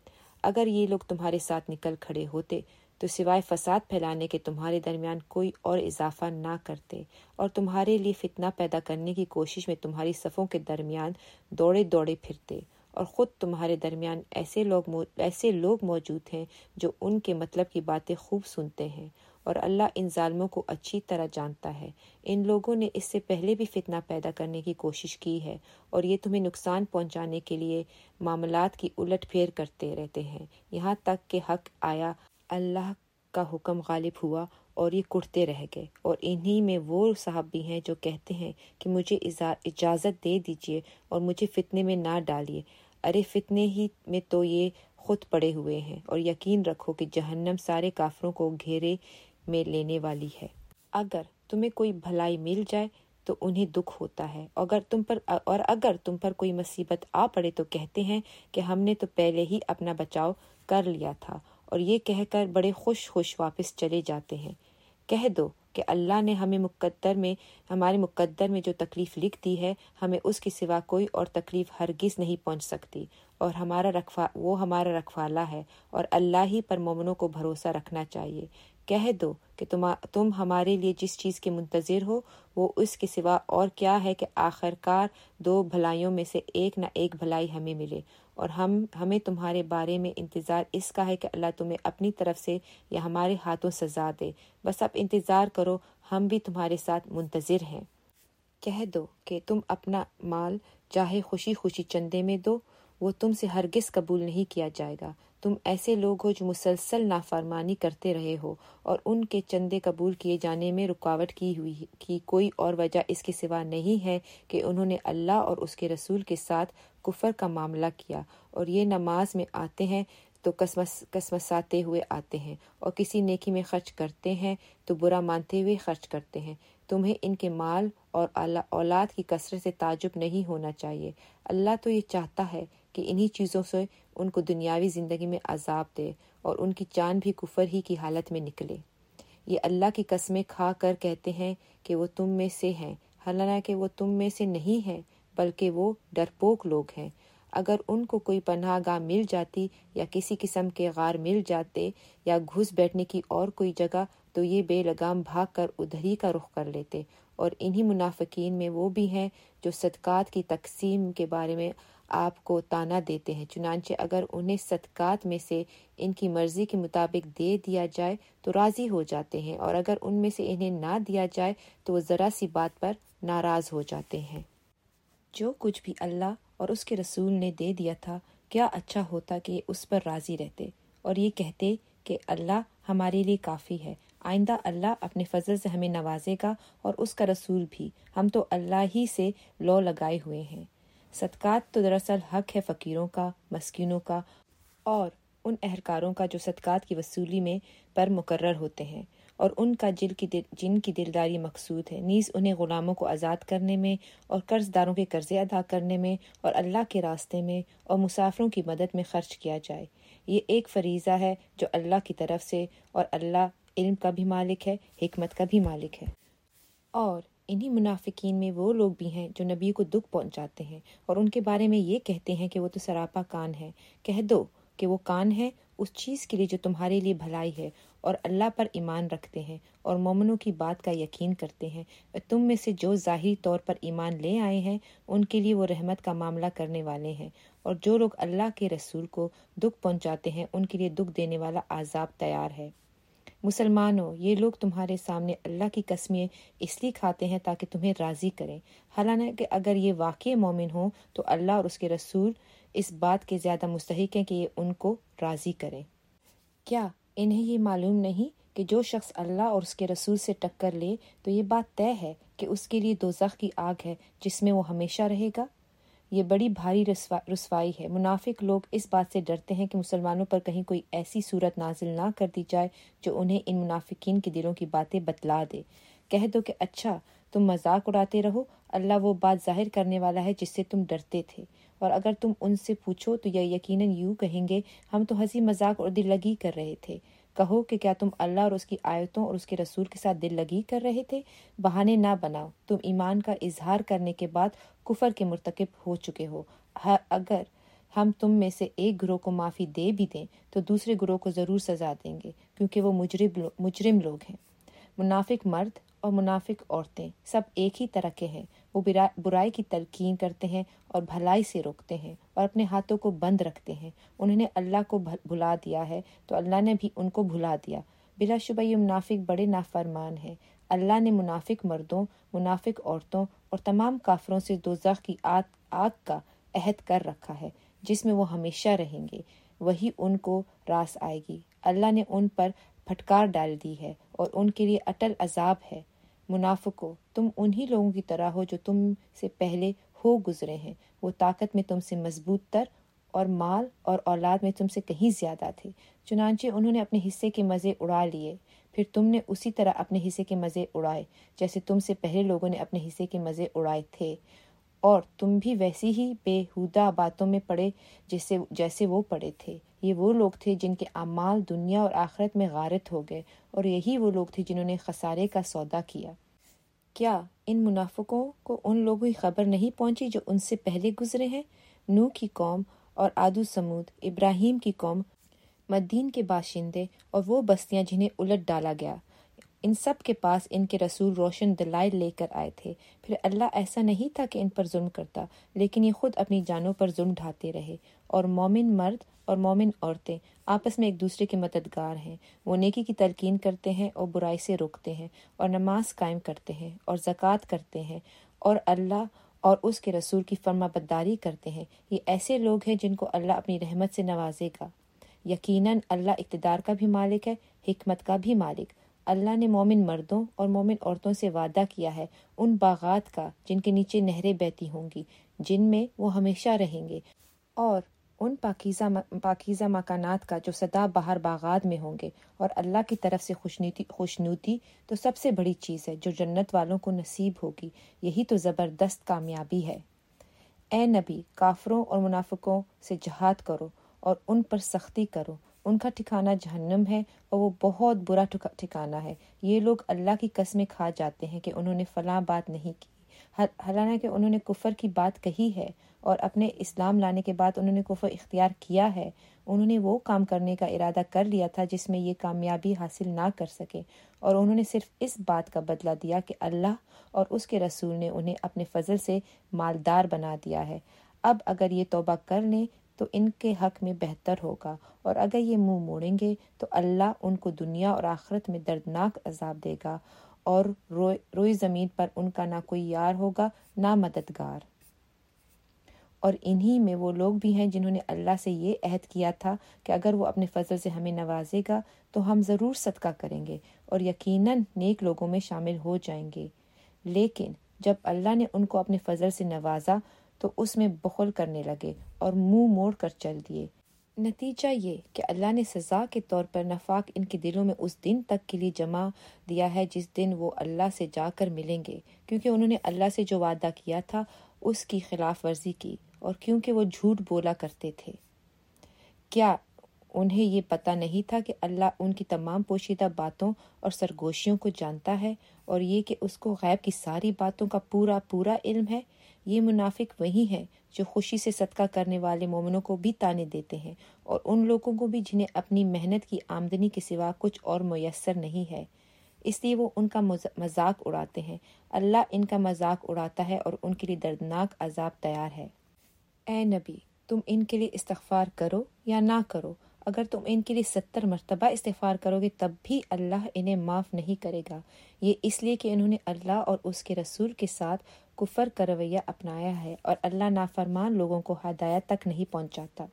اگر یہ لوگ تمہارے ساتھ نکل کھڑے ہوتے تو سوائے فساد پھیلانے کے تمہارے درمیان کوئی اور اضافہ نہ کرتے، اور تمہارے لیے فتنہ پیدا کرنے کی کوشش میں تمہاری صفوں کے درمیان دوڑے دوڑے پھرتے، اور خود تمہارے درمیان ایسے لوگ مو... ایسے لوگ موجود ہیں جو ان کے مطلب کی باتیں خوب سنتے ہیں، اور اللہ ان ظالموں کو اچھی طرح جانتا ہے۔ ان لوگوں نے اس سے پہلے بھی فتنہ پیدا کرنے کی کوشش کی ہے، اور یہ تمہیں نقصان پہنچانے کے لیے معاملات کی الٹ پھیر کرتے رہتے ہیں، یہاں تک کہ حق آیا، اللہ کا حکم غالب ہوا اور یہ کٹتے رہ گئے۔ اور انہی میں وہ صحابی ہیں جو کہتے ہیں کہ مجھے اجازت دے دیجیے اور مجھے فتنے میں نہ ڈالیے۔ ارے فتنے ہی میں تو یہ خود پڑے ہوئے ہیں، اور یقین رکھو کہ جہنم سارے کافروں کو گھیرے میں لینے والی ہے۔ اگر تمہیں کوئی بھلائی مل جائے تو انہیں دکھ ہوتا ہے، اگر تم پر اور اگر تم پر کوئی مصیبت آ پڑے تو کہتے ہیں کہ ہم نے تو پہلے ہی اپنا بچاؤ کر لیا تھا، اور یہ کہہ کر بڑے خوش خوش واپس چلے جاتے ہیں۔ کہہ دو کہ اللہ نے ہمیں مقدر میں ہمارے مقدر میں جو تکلیف لکھ دی ہے ہمیں اس کے سوا کوئی اور تکلیف ہرگز نہیں پہنچ سکتی، اور ہمارا رکھوا وہ ہمارا رکھوالا ہے، اور اللہ ہی پر مومنوں کو بھروسہ رکھنا چاہیے۔ کہہ دو کہ تم تم ہمارے لیے جس چیز کے منتظر ہو وہ اس کے سوا اور کیا ہے کہ آخرکار دو بھلائیوں میں سے ایک نہ ایک بھلائی ہمیں ملے، اور ہم ہمیں تمہارے بارے میں انتظار اس کا ہے کہ اللہ تمہیں اپنی طرف سے یا ہمارے ہاتھوں سزا دے، بس اب انتظار کرو، ہم بھی تمہارے ساتھ منتظر ہیں۔ کہہ دو کہ تم اپنا مال چاہے خوشی خوشی چندے میں دو، وہ تم سے ہرگز قبول نہیں کیا جائے گا، تم ایسے لوگ ہو جو مسلسل نافرمانی کرتے رہے ہو اور ان کے چندے قبول کیے جانے میں رکاوٹ کی ہوئی کی کوئی اور وجہ اس کے سوا نہیں ہے کہ انہوں نے اللہ اور اس کے رسول کے ساتھ کفر کا معاملہ کیا، اور یہ نماز میں آتے ہیں تو قسمس قسمساتے ہوئے آتے ہیں، اور کسی نیکی میں خرچ کرتے ہیں تو برا مانتے ہوئے خرچ کرتے ہیں۔ تمہیں ان کے مال اور اولاد کی کثرت سے تعجب نہیں ہونا چاہیے۔ اللہ تو یہ چاہتا ہے کہ انہی چیزوں سے ان کو دنیاوی زندگی میں عذاب دے اور ان کی جان بھی کفر ہی کی حالت میں نکلے۔ یہ اللہ کی قسمیں کھا کر کہتے ہیں کہ وہ تم میں سے ہیں، حالانکہ وہ تم میں سے نہیں ہیں بلکہ وہ ڈرپوک لوگ ہیں۔ اگر ان کو کوئی پناہ گاہ مل جاتی یا کسی قسم کے غار مل جاتے یا گھس بیٹھنے کی اور کوئی جگہ تو یہ بے لگام بھاگ کر ادھر ہی کا رخ کر لیتے۔ اور انہی منافقین میں وہ بھی ہیں جو صدقات کی تقسیم کے بارے میں آپ کو تانا دیتے ہیں، چنانچہ اگر انہیں صدقات میں سے ان کی مرضی کے مطابق دے دیا جائے تو راضی ہو جاتے ہیں، اور اگر ان میں سے انہیں نہ دیا جائے تو وہ ذرا سی بات پر ناراض ہو جاتے ہیں۔ جو کچھ بھی اللہ اور اس کے رسول نے دے دیا تھا، کیا اچھا ہوتا کہ اس پر راضی رہتے اور یہ کہتے کہ اللہ ہمارے لیے کافی ہے، آئندہ اللہ اپنے فضل سے ہمیں نوازے گا اور اس کا رسول بھی، ہم تو اللہ ہی سے لو لگائے ہوئے ہیں۔ صدقات تو دراصل حق ہے فقیروں کا، مسکینوں کا اور ان اہلکاروں کا جو صدقات کی وصولی میں پر مقرر ہوتے ہیں، اور ان کا جن کی دل جن کی دلداری مقصود ہے، نیز انہیں غلاموں کو آزاد کرنے میں اور قرض داروں کے قرضے ادا کرنے میں اور اللہ کے راستے میں اور مسافروں کی مدد میں خرچ کیا جائے۔ یہ ایک فریضہ ہے جو اللہ کی طرف سے، اور اللہ علم کا بھی مالک ہے، حکمت کا بھی مالک ہے۔ اور انہی منافقین میں وہ لوگ بھی ہیں جو نبی کو دکھ پہنچاتے ہیں اور ان کے بارے میں یہ کہتے ہیں کہ وہ تو سراپا کان ہے۔ کہہ دو کہ وہ کان ہے اس چیز کے لیے جو تمہارے لیے بھلائی ہے، اور اللہ پر ایمان رکھتے ہیں اور مومنوں کی بات کا یقین کرتے ہیں۔ تم میں سے جو ظاہری طور پر ایمان لے آئے ہیں ان کے لیے وہ رحمت کا معاملہ کرنے والے ہیں، اور جو لوگ اللہ کے رسول کو دکھ پہنچاتے ہیں ان کے لیے دکھ دینے والا عذاب تیار ہے۔ مسلمانوں، یہ لوگ تمہارے سامنے اللہ کی قسمیں اس لیے کھاتے ہیں تاکہ تمہیں راضی کریں، حالانکہ اگر یہ واقعی مومن ہوں تو اللہ اور اس کے رسول اس بات کے زیادہ مستحق ہیں کہ یہ ان کو راضی کریں۔ کیا انہیں یہ معلوم نہیں کہ جو شخص اللہ اور اس کے رسول سے ٹکر لے تو یہ بات طے ہے کہ اس کے لیے دوزخ کی آگ ہے جس میں وہ ہمیشہ رہے گا؟ یہ بڑی بھاری رسوا رسوائی ہے۔ منافق لوگ اس بات سے ڈرتے ہیں کہ مسلمانوں پر کہیں کوئی ایسی صورت نازل نہ کر دی جائے جو انہیں ان منافقین کے دلوں کی باتیں بتلا دے۔ کہہ دو کہ اچھا، تم مذاق اڑاتے رہو، اللہ وہ بات ظاہر کرنے والا ہے جس سے تم ڈرتے تھے۔ اور اگر تم ان سے پوچھو تو یہ یقیناً یوں کہیں گے، ہم تو ہنسی مذاق اور دل لگی کر رہے تھے۔ کہو کہ کیا تم اللہ اور اس کی آیتوں اور اس کے رسول کے ساتھ دل لگی کر رہے تھے؟ بہانے نہ بناؤ، تم ایمان کا اظہار کرنے کے بعد کفر کے مرتکب ہو چکے ہو۔ اگر ہم تم میں سے ایک گروہ کو معافی دے بھی دیں تو دوسرے گروہ کو ضرور سزا دیں گے، کیونکہ وہ مجرم مجرم لوگ ہیں۔ منافق مرد اور منافق عورتیں سب ایک ہی طرح کے ہیں، وہ برائی کی تلقین کرتے ہیں اور بھلائی سے روکتے ہیں اور اپنے ہاتھوں کو بند رکھتے ہیں۔ انہوں نے اللہ کو بھلا دیا ہے تو اللہ نے بھی ان کو بھلا دیا۔ بلا شبہ یہ منافق بڑے نافرمان ہیں۔ اللہ نے منافق مردوں، منافق عورتوں اور تمام کافروں سے دوزخ کی آگ آگ کا عہد کر رکھا ہے جس میں وہ ہمیشہ رہیں گے، وہی ان کو راس آئے گی۔ اللہ نے ان پر پھٹکار ڈال دی ہے اور ان کے لیے اٹل عذاب ہے۔ منافقو، تم انہی لوگوں کی طرح ہو جو تم سے پہلے ہو گزرے ہیں، وہ طاقت میں تم سے مضبوط تر اور مال اور اولاد میں تم سے کہیں زیادہ تھے، چنانچہ انہوں نے اپنے حصے کے مزے اڑا لیے، پھر تم نے اسی طرح اپنے حصے کے مزے اڑائے جیسے تم سے پہلے لوگوں نے اپنے حصے کے مزے اڑائے تھے، اور تم بھی ویسی ہی بےہودہ باتوں میں پڑے جیسے جیسے وہ پڑے تھے۔ یہ وہ لوگ تھے جن کے اعمال دنیا اور آخرت میں غارت ہو گئے، اور یہی وہ لوگ تھے جنہوں نے خسارے کا سودا کیا۔ کیا ان منافقوں کو ان لوگوں کی خبر نہیں پہنچی جو ان سے پہلے گزرے ہیں؟ نوح کی قوم اور عاد و ثمود، ابراہیم کی قوم، مدین کے باشندے اور وہ بستیاں جنہیں الٹ ڈالا گیا، ان سب کے پاس ان کے رسول روشن دلائل لے کر آئے تھے۔ پھر اللہ ایسا نہیں تھا کہ ان پر ظلم کرتا، لیکن یہ خود اپنی جانوں پر ظلم ڈھاتے رہے۔ اور مومن مرد اور مومن عورتیں آپس میں ایک دوسرے کے مددگار ہیں، وہ نیکی کی تلقین کرتے ہیں اور برائی سے روکتے ہیں، اور نماز قائم کرتے ہیں اور زکوٰۃ کرتے ہیں، اور اللہ اور اس کے رسول کی فرما برداری کرتے ہیں۔ یہ ایسے لوگ ہیں جن کو اللہ اپنی رحمت سے نوازے گا۔ یقیناً اللہ اقتدار کا بھی مالک ہے، حکمت کا بھی مالک۔ اللہ نے مومن مردوں اور مومن عورتوں سے وعدہ کیا ہے ان باغات کا جن کے نیچے نہریں بہتی ہوں گی، جن میں وہ ہمیشہ رہیں گے، اور ان پاکیزہ پاکیزہ مکانات کا جو سدا بہار باغات میں ہوں گے۔ اور اللہ کی طرف سے خوشنودی خوشنودی تو سب سے بڑی چیز ہے جو جنت والوں کو نصیب ہوگی، یہی تو زبردست کامیابی ہے۔ اے نبی، کافروں اور منافقوں سے جہاد کرو اور ان پر سختی کرو، ان کا ٹھکانہ جہنم ہے اور وہ بہت برا ٹھکانہ ہے۔ یہ لوگ اللہ کی قسمیں کھا جاتے ہیں کہ انہوں نے فلاں بات نہیں کی، حالانکہ انہوں نے کفر کی بات کہی ہے اور اپنے اسلام لانے کے بعد انہوں نے کفر اختیار کیا ہے۔ انہوں نے وہ کام کرنے کا ارادہ کر لیا تھا جس میں یہ کامیابی حاصل نہ کر سکے، اور انہوں نے صرف اس بات کا بدلہ دیا کہ اللہ اور اس کے رسول نے انہیں اپنے فضل سے مالدار بنا دیا ہے۔ اب اگر یہ توبہ کر لیں تو ان کے حق میں بہتر ہوگا، اور اگر یہ منہ موڑیں گے تو اللہ ان کو دنیا اور آخرت میں دردناک عذاب دے گا، اور روئے روئے زمین پر ان کا نہ کوئی یار ہوگا نہ مددگار۔ اور انہی میں وہ لوگ بھی ہیں جنہوں نے اللہ سے یہ عہد کیا تھا کہ اگر وہ اپنے فضل سے ہمیں نوازے گا تو ہم ضرور صدقہ کریں گے اور یقیناً نیک لوگوں میں شامل ہو جائیں گے۔ لیکن جب اللہ نے ان کو اپنے فضل سے نوازا تو اس میں بخل کرنے لگے اور منہ موڑ کر چل دیے۔ نتیجہ یہ کہ اللہ نے سزا کے طور پر نفاق ان کے دلوں میں اس دن تک کے لیے جمع دیا ہے جس دن وہ اللہ سے جا کر ملیں گے، کیونکہ انہوں نے اللہ سے جو وعدہ کیا تھا اس کی خلاف ورزی کی، اور کیونکہ وہ جھوٹ بولا کرتے تھے۔ کیا انہیں یہ پتہ نہیں تھا کہ اللہ ان کی تمام پوشیدہ باتوں اور سرگوشیوں کو جانتا ہے، اور یہ کہ اس کو غیب کی ساری باتوں کا پورا پورا علم ہے؟ یہ منافق وہی ہیں جو خوشی سے صدقہ کرنے والے مومنوں کو بھی تانے دیتے ہیں، اور ان لوگوں کو بھی جنہیں اپنی محنت کی آمدنی کے سوا کچھ اور میسر نہیں ہے، اس لیے وہ ان کا مذاق اڑاتے ہیں۔ اللہ ان کا مذاق اڑاتا ہے اور ان کے لیے دردناک عذاب تیار ہے۔ اے نبی، تم ان کے لیے استغفار کرو یا نہ کرو، اگر تم ان کے لیے ستر مرتبہ استغفار کرو گے تب بھی اللہ انہیں معاف نہیں کرے گا، یہ اس لیے کہ انہوں نے اللہ اور اس کے رسول کے ساتھ کفر کا رویہ اپنایا ہے، اور اللہ نافرمان لوگوں کو ہدایت تک نہیں پہنچاتا۔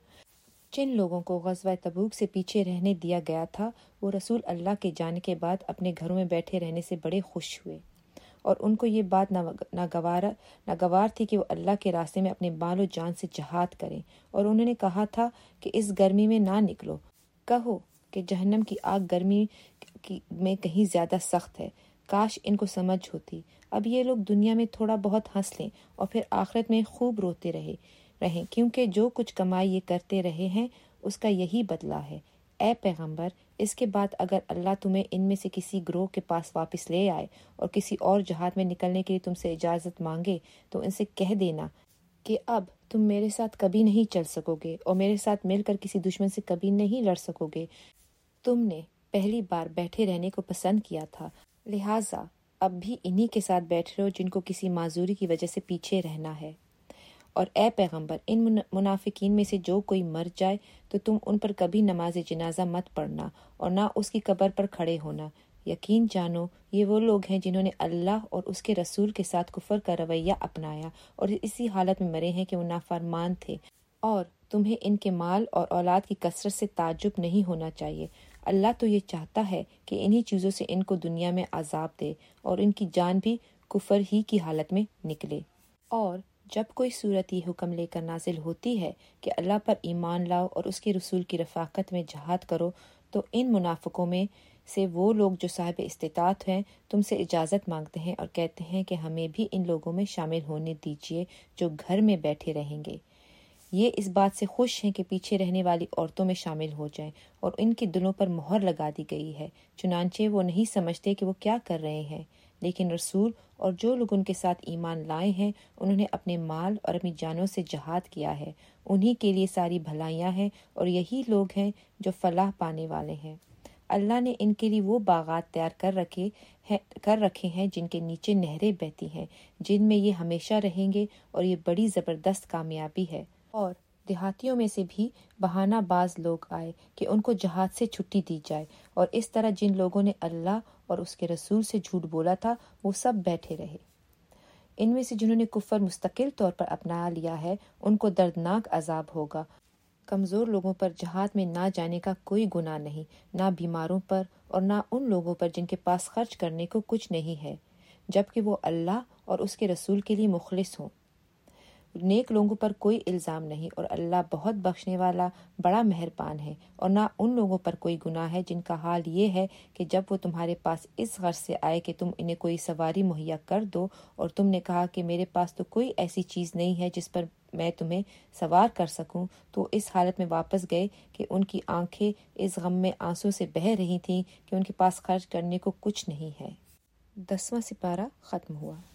جن لوگوں کو غزوہ تبوک سے پیچھے رہنے دیا گیا تھا وہ رسول اللہ کے جانے کے بعد اپنے گھروں میں بیٹھے رہنے سے بڑے خوش ہوئے، اور ان کو یہ بات ناگوار ناگوار تھی کہ وہ اللہ کے راستے میں اپنے بال و جان سے جہاد کریں، اور انہوں نے کہا تھا کہ اس گرمی میں نہ نکلو، کہو کہ جہنم کی آگ گرمی میں کہیں زیادہ سخت ہے، کاش ان کو سمجھ ہوتی۔ اب یہ لوگ دنیا میں تھوڑا بہت ہنس لیں اور پھر آخرت میں خوب روتے رہے رہیں کیونکہ جو کچھ کمائی یہ کرتے رہے ہیں اس کا یہی بدلہ ہے۔ اے پیغمبر، اس کے بعد اگر اللہ تمہیں ان میں سے کسی گروہ کے پاس واپس لے آئے اور کسی اور جہاد میں نکلنے کے لیے تم سے اجازت مانگے تو ان سے کہہ دینا کہ اب تم میرے ساتھ کبھی نہیں چل سکو گے اور میرے ساتھ مل کر کسی دشمن سے کبھی نہیں لڑ سکو گے۔ تم نے پہلی بار بیٹھے رہنے کو پسند کیا تھا، لہٰذا اب بھی انہی کے ساتھ بیٹھ رہو جن کو کسی معذوری کی وجہ سے پیچھے رہنا ہے۔ اور اے پیغمبر، ان منافقین میں سے جو کوئی مر جائے تو تم ان پر کبھی نماز جنازہ مت پڑھنا اور نہ اس کی قبر پر کھڑے ہونا۔ یقین جانو یہ وہ لوگ ہیں جنہوں نے اللہ اور اس کے رسول کے ساتھ کفر کا رویہ اپنایا اور اسی حالت میں مرے ہیں کہ وہ نافرمان تھے، اور تمہیں ان کے مال اور اولاد کی کثرت سے تعجب نہیں ہونا چاہیے۔ اللہ تو یہ چاہتا ہے کہ انہی چیزوں سے ان کو دنیا میں عذاب دے اور ان کی جان بھی کفر ہی کی حالت میں نکلے۔ اور جب کوئی صورت یہ حکم لے کر نازل ہوتی ہے کہ اللہ پر ایمان لاؤ اور اس کے رسول کی رفاقت میں جہاد کرو تو ان منافقوں میں سے وہ لوگ جو صاحب استطاعت ہیں تم سے اجازت مانگتے ہیں اور کہتے ہیں کہ ہمیں بھی ان لوگوں میں شامل ہونے دیجیے جو گھر میں بیٹھے رہیں گے۔ یہ اس بات سے خوش ہیں کہ پیچھے رہنے والی عورتوں میں شامل ہو جائیں، اور ان کے دلوں پر مہر لگا دی گئی ہے، چنانچہ وہ نہیں سمجھتے کہ وہ کیا کر رہے ہیں۔ لیکن رسول اور جو لوگ ان کے ساتھ ایمان لائے ہیں انہوں نے اپنے مال اور اپنی جانوں سے جہاد کیا ہے، انہی کے لیے ساری بھلائیاں ہیں اور یہی لوگ ہیں جو فلاح پانے والے ہیں۔ اللہ نے ان کے لیے وہ باغات تیار کر رکھے ہیں کر رکھے ہیں جن کے نیچے نہریں بہتی ہیں، جن میں یہ ہمیشہ رہیں گے، اور یہ بڑی زبردست کامیابی ہے۔ اور دیہاتیوں میں سے بھی بہانہ باز لوگ آئے کہ ان کو جہاد سے چھٹی دی جائے، اور اس طرح جن لوگوں نے اللہ اور اس کے رسول سے جھوٹ بولا تھا وہ سب بیٹھے رہے۔ ان میں سے جنہوں نے کفر مستقل طور پر اپنا لیا ہے ان کو دردناک عذاب ہوگا، کمزور لوگوں پر جہاد میں نہ جانے کا کوئی گناہ نہیں، نہ بیماروں پر اور نہ ان لوگوں پر جن کے پاس خرچ کرنے کو کچھ نہیں ہے، جبکہ وہ اللہ اور اس کے رسول کے لیے مخلص ہوں۔ نیک لوگوں پر کوئی الزام نہیں، اور اللہ بہت بخشنے والا بڑا مہربان ہے۔ اور نہ ان لوگوں پر کوئی گناہ ہے جن کا حال یہ ہے کہ جب وہ تمہارے پاس اس غرض سے آئے کہ تم انہیں کوئی سواری مہیا کر دو، اور تم نے کہا کہ میرے پاس تو کوئی ایسی چیز نہیں ہے جس پر میں تمہیں سوار کر سکوں، تو اس حالت میں واپس گئے کہ ان کی آنکھیں اس غم میں آنسوں سے بہہ رہی تھیں کہ ان کے پاس خرچ کرنے کو کچھ نہیں ہے۔ دسواں سپارہ ختم ہوا۔